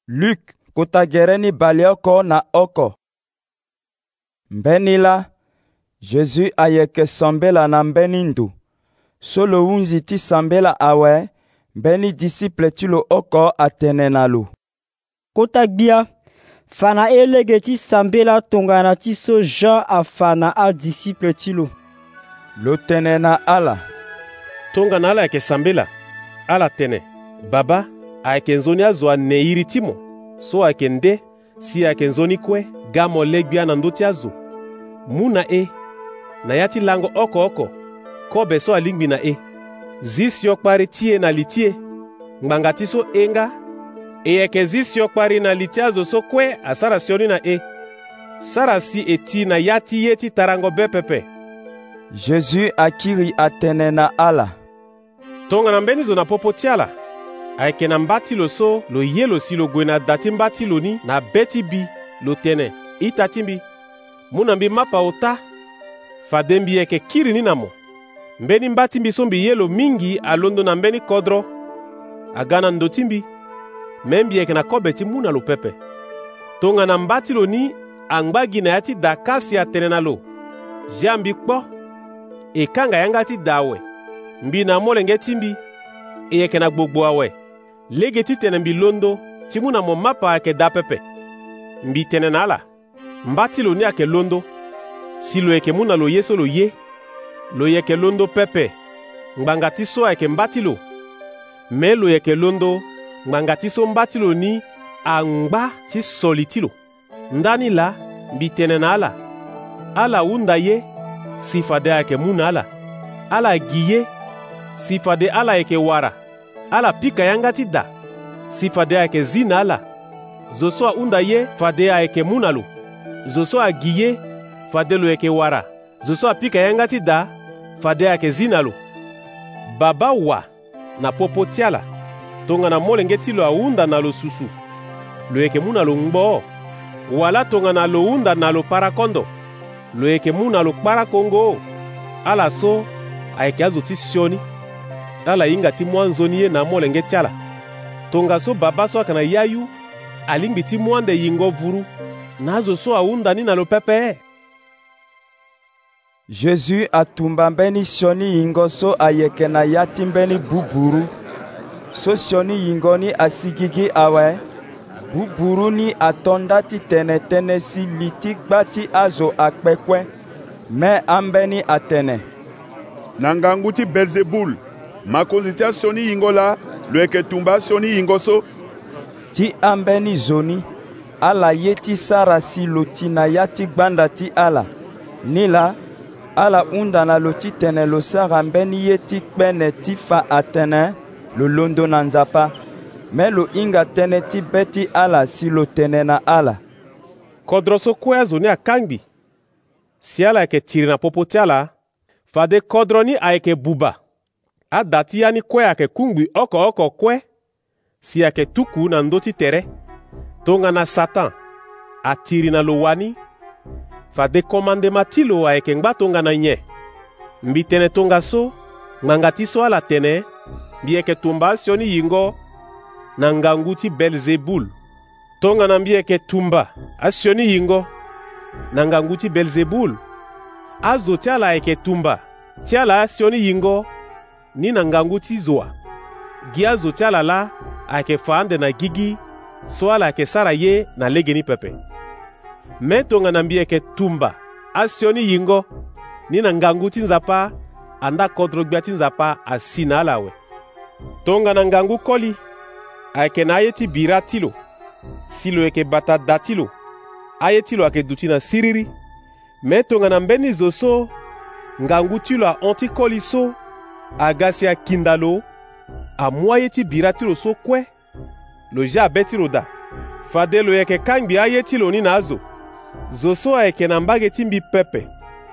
Luc kutagereni bali oko na oko. Mbeni la, Jésus ayeke sambela na mbeni ndu. Solo unzi ti sambela awe, mbeni disciple ti lo oko atene na lo. Kota gbia, fana elege ti sambela tongana ti so Jean afana a disciple ti lo. Lo tene na ala. Tongana ala yeke sambela, ala tene. Baba, ayeke nzoni azo aneiri ti mo, so ayeke nde, si ayeke nzoni kue, ga mo le gbia na ndö ti azo. Mu na e, na ya ti lango oko-oko, kobe so alingbi na e. Zi siokpari ti e na li ti e, ngbanga ti so e nga, e yeke zi siokpari na li ti azo so kue asara sioni na e. Sara si e ti na ya ti ye ti tarango be pepe. Jésus akiri atene na ala. Tongana mbeni zo na popo ti ala, ayeke na mbâ ti lo so lo ye lo si lo gue na da ti mbâ ti lo ni na be ti bi lo tene i ta ti mbi. Mu na mbi mapa ota, fade mbi yeke kiri ni na mo. Mbeni mbâ ti mbi so mbi ye lo mingi alondo na mbeni kodro, aga na ndo ti mbi, me mbi yeke na kobe ti mu na lo pepe. Tongana mbâ ti lo ni angba gi na ya ti da kasi atene na lo, je ambi kpo, e kanga yanga ti da awe, mbi na molenge ti mbi, e yeke na gbogbo awe, lege ti tene mbi londo ti mu na mo mapa ayeke da pepe. Mbi tene na ala, mbâ ti lo ni ayeke londo, si lo yeke mu na lo ye so lo ye, lo yeke londo pepe, ngbanga ti so ayeke mbâ ti lo, me lo yeke londo ngbanga ti so mbâ ti lo ni angba ti soli ti lo. Ndani la, mbi tene na ala, ala hunda ye, si fade ayeke mu na ala, ala gi ye, si fade ala yeke wara, ala pika yanga ti da, si fade ayeke zi na ala. Zo so ahunda ye, fade ayeke mu na lo, zo so agi ye, fade lo yeke wara, zo so apika yanga ti da, fade ayeke zi na lo. Baba wa na popo ti ala, tongana molenge ti lo ahunda na lo susu, lo yeke mu na lo ngbo, wala tongana lo hunda na lo parakondo, lo yeke mu na lo kparakongo. Ala so ayeke azo ti sioni, ala hinga ti mu anzoni ye na molenge ti ala. Tonga so baba so ayeke na yayu, alingbi ti mu ande yingo vuru, na azo so ahunda ni na lo pepe. Jésus atumba mbeni sioni yingo so ayeke na ya ti mbeni buburu. So sioni yingo ni asigigi awe, buburu ni atonda ti tene-tene si li ti gba ti azo akpekue, me ambeni atene. Na ngangu ti Belzebul, makonzi ti asioni yingo la, lo yeke tumba asioni yingo so. Ti ambeni zoni, ala ye ti sara si lo ti na ya ti gbanda ti ala. Ni la, ala hunda na lo ti tene lo sara mbeni ye ti kpene ti fa atene, lo londo na nzapa. Me lo hinga tënë ti be ti ala si lo tene na ala. Kodro so kue azo ni akangbi, si ala yeke tiri na popo ti ala, fade kodro ni ayeke buba, ada ti ya ni kue ayeke kungbi oko-oko kue, si ayeke tuku na ndö ti tere. Tongana Satan atiri na lo wani, fade komandema ti lo ayeke ngba tongana nye. Mbi tene tonga so, ngbanga ti so ala tene, mbi yeke tumba asioni yingo na ngangu ti Belzebul. Tongana mbi yeke tumba asioni yingo na ngangu ti Belzebul, azo ti ala ayeke tumba ti ala asioni yingo ni na ngangu ti zoa. Gi azo ti ala la ayeke fa ande na gigi, so ala ayeke sara ye na lege ni pepe. Me tongana mbi yeke tumba asioni yingo ni na ngangu ti nzapa, anda kodro gbia ti nzapa asi na ala awe. Tongana ngangu koli, ayeke na aye ti bira ti lo, si lo yeke bata da ti lo, aye ti lo ayeke duti na siriri. Me tongana mbeni zo so, ngangu ti lo ahon ti koli so, aga si akinda lo, amu aye ti bira ti lo so kue, lo je abe ti lo da. Fade lo yeke kangbi aye ti lo ni na azo, zo so ayeke na mbage ti mbi pepe,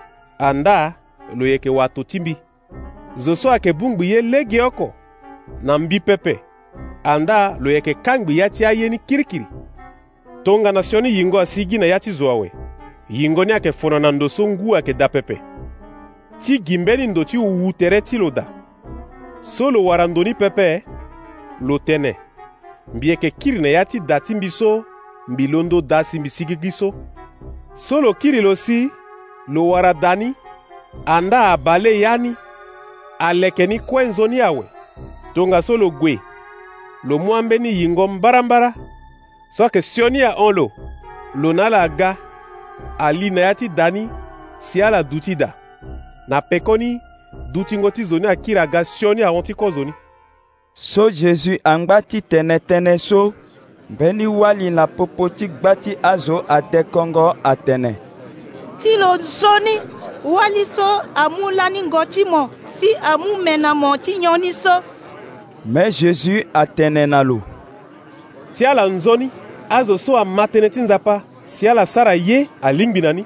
anda lo yeke wato ti mbi. Zo so ayeke bungbi ye lege oko na mbi pepe, anda lo yeke kangbi ya ti aye ni kirikiri. Tongana sioni yingo asigi na ya ti zo awe, yingo ni ayeke fona na ndo so ngu ayeke da pepe. Ti gi mbeni ndo ti wuwu tere ti lo da, so lo wara ndo ni pepe, lo tene. mbi yeke kiri na ya ti da ti mbi so mbi londo da si mbi sigi gi so. So lo kiri lo si lo wara dani anda abale yani aleke ni kue nzoni awe tonga so lo gue lo mu ambeni yingo mbarambara so ayeke sioni ahon lo na ala ga ali na ya ti dani si ala duti da na pekoni dutingo ti zoni akiri aga sioni ahon ti kozoni. So Jésus angba ti tene so mbeni wali na popo ti gba ti azo adekongo atene. Ti lo zoni wali so amu lani ngo ti mo si amu mena mo ti nyoni so. Mais Jésus atene na lo. Ti ala nzoni azo so amatene ti nzapa si ala sara ye alingbi na ni.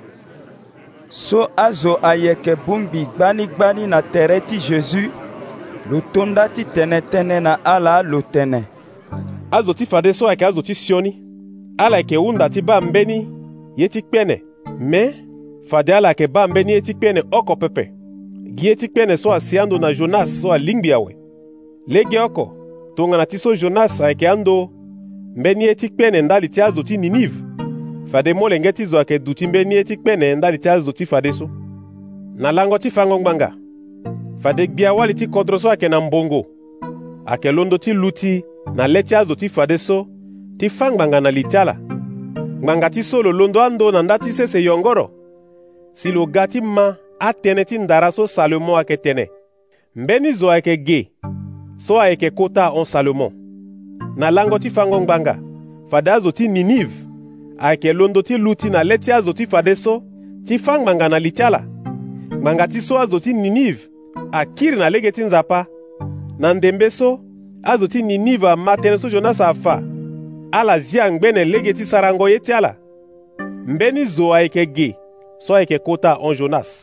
So azo ayeke bungbi gbani na tere ti Jésus lo tonda ti tene na ala lo tene. Azo ti fade so ayeke azo ti sioni ala yeke hunda ti ba mbeni ye ti kpene me fade ala yeke ba mbeni ye ti kpene oko pepe gi ye ti kpene so asi ando na Jonas so alingbi awe lege oko tongana ti so Jonas ayeke ando mbeni ye ti kpene ndali ti azo ti Ninive fade molenge ti zo ayeke duti mbeni ye ti kpene ndali ti azo ti fade so. Na lango ti fango ngbanga fade gbia wali ti kodro so ayeke na mbongo ayeke londo ti luti na le ti azo ti fade so ti fa ngbanga na li ti ala. Ngbanga ti so lo londo ando na nda ti sese yongoro si lo ga ti ma atene ti ndara so Salomon ayeke tene mbeni zo ayeke ge so ayeke kota ahon Salomon. Na lango ti fango ngbanga fade azo ti Ninive ayeke londo ti luti na le ti azo ti fade so ti fa ngbanga na li ti ala. Ngbanga ti so azo ti Ninive akiri na lege ti nzapa na ndembe so azo ti Ninive amatene so Jonas afa ala zia ngbene lege ti sarango ye ti ala. Mbeni zo ayeke ge so ayeke kota ahon Jonas.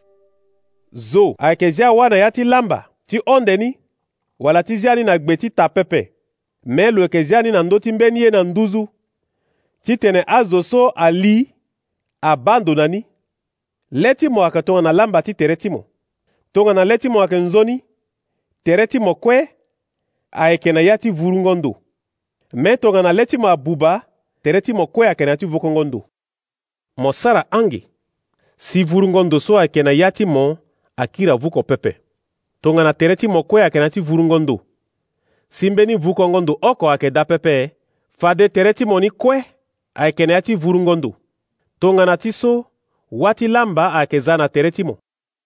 Zo ayeke zia wâ na ya ti lamba ti onde ni wala ti zia ni na gbe ti ta pepe me lo yeke zia ni na ndö ti mbeni ye na nduzu ti tene azo so ali abando na ni. Le ti mo ayeke tongana na lamba ti tere ti mo tongana na le ti mo ayeke nzoni tere ti mo kue ayeke na ya ti vurungondo me tongana na le ti mo abuba tere ti mo kue ayeke na ya ti vokongondo. Mo sara ange si vurungondo so ayeke na ya ti mo akiri avuko pepe tongana na tere ti mo kue ayeke na ya ti vurungondo si mbeni vukongondo oko ayeke da pepe fade tere ti mo ni kue ayeke na ya ti vurungondo tongana ti so wâ ti lamba ayeke za na tere ti mo.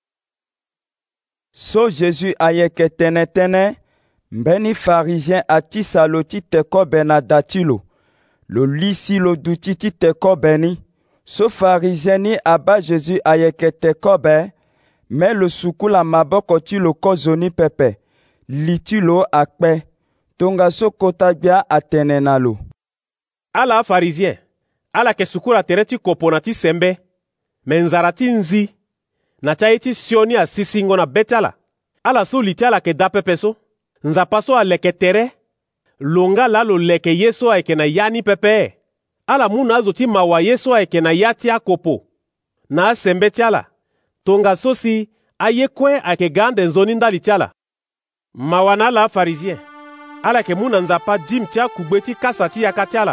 So Jésus ayeke tene mbeni pharisien atisa lo ti tekobe na da ti lo li si lo duti ti tekobe ni. So pharisien ni aba Jésus ayeke tekobe me lo suku la maboko ti lo kozoni pepe li ti lo akpe tonga so kota gbia atene na lo. Ala pharisien ala yeke suku la tere ti kopo na ti sembe me nzara ti nzi na ti aye ti sioni asisingo na be ti ala. Ala so li ti ala yeke da pepe so nzapa so aleke tere lo nga la lo leke ye so ayeke na ya ni pepe ala mu na azo ti mawa ye so ayeke na ya ti akopo na asembe ti ala tonga so si aye kue ayeke ga ande nzoni ndali ti ala. Mawa na ala pharisien ala yeke mu na nzapa dim ti akugbe ti kasa ti yaka ti ala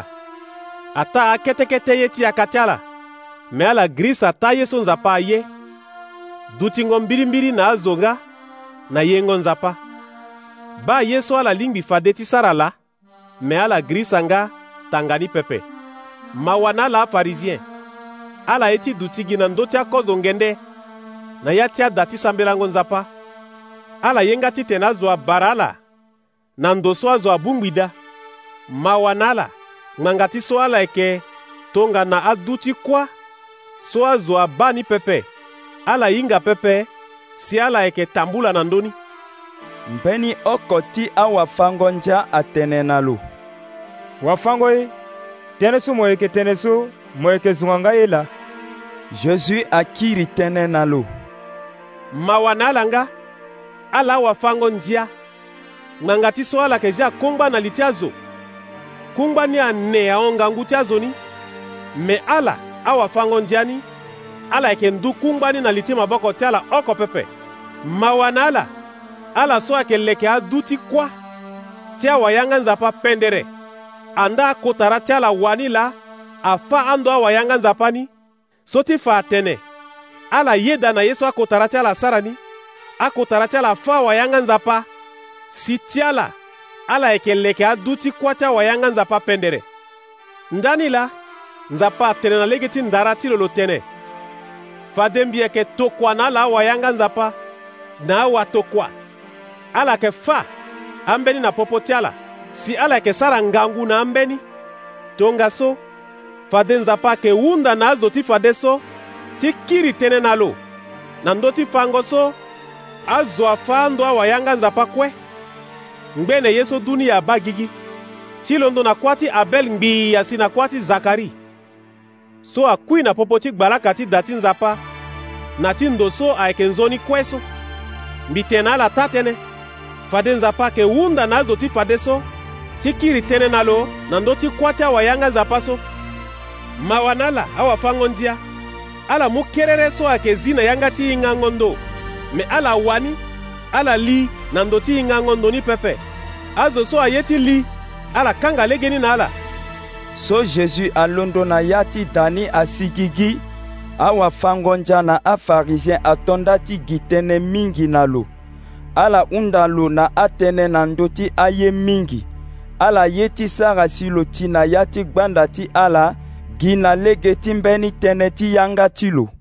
ata akete ye ti yaka ti ala me ala grisi ata ye so nzapa aye dutingo mbirimbiri na azo nga na yengo nzapa ba ye so ala lingbi fade ti sara la me ala grisa nga tangani pepe. Mawa na ala pharisien ala ye ti duti gi na ndö ti akozo ngende na ya ti ada ti sambelango nzapa ala yenga ti tene azo abara ala na ndo so azo abungbida. Mawa na ala ngbanga ti so ala yeke tongana adu ti kuâ so azo aba ni pepe ala hinga pepe si ala yeke tambula na ndöni. Mbeni oko ti awafango ndia atene na lo. Wafango ye tënë so mo yeke tene so mo yeke zunganga ye la. Jésus akiri tënë na lo. Mawa na ala nga ala awafango ndia ngbanga ti so ala yeke zia kongba na li ti azo kungba ni ane ahon ngangu ti azo ni me ala awafango ndia ni ala yeke ndu kungba ni na li ti maboko ti ala oko pepe. Mawa na ala ala so ayeke leke adu ti kuâ ti awayanga nzapa pendere anda akotara ti ala wani la afa ando awayanga nzapa ni so ti fa atene ala yeda na Yesu akotara ti ala sara ni akotara ti ala fa awayanga nzapa si ti ala yeke leke adu ti kuâ ti awayanga nzapa pendere ndani la nzapa atene na lege ti ndara ti lo tene fade mbi yeke tokua na ala awayanga nzapa na awatokua ala yeke fa ambeni na popo ti ala si ala yeke sara ngangu na ambeni tongaso fade nzapa ayeke hunda na azo ti fade so ti kiri tënë na lo na ndö ti fango so azo afa ando awayanga nzapa kue ngbene ye so duni ya ba gigi ti londo na kuâ ti Abel ngbii ya si na kuâ ti Zakari so akui na popo ti gbalaka ti da ti nzapa na ti ndo so ayeke nzoni kue so mbi tene ala ta tënë fade nzapa ayeke hunda na azo ti fade so ti kiri tënë na lo na ndö ti kuâ ti awayanga nzapa so mawa na ala awafango ndia ala mu kerere so ayeke zi na yanga ti hingango ndo me ala wani ala li na ndo ti hingango ndo ni pepe azo so aye ti li ala kanga lege ni na ala so Jésus alondo na ya ti da ni asigi gi awafango ndia na afarisien atonda ti gi tënë mingi na lo ala hunda lo na atënë na ndö ti aye mingi ala ye ti sara si lo ti na ya ti gbanda ti ala gi na lege ti mbeni tënë ti yanga ti lo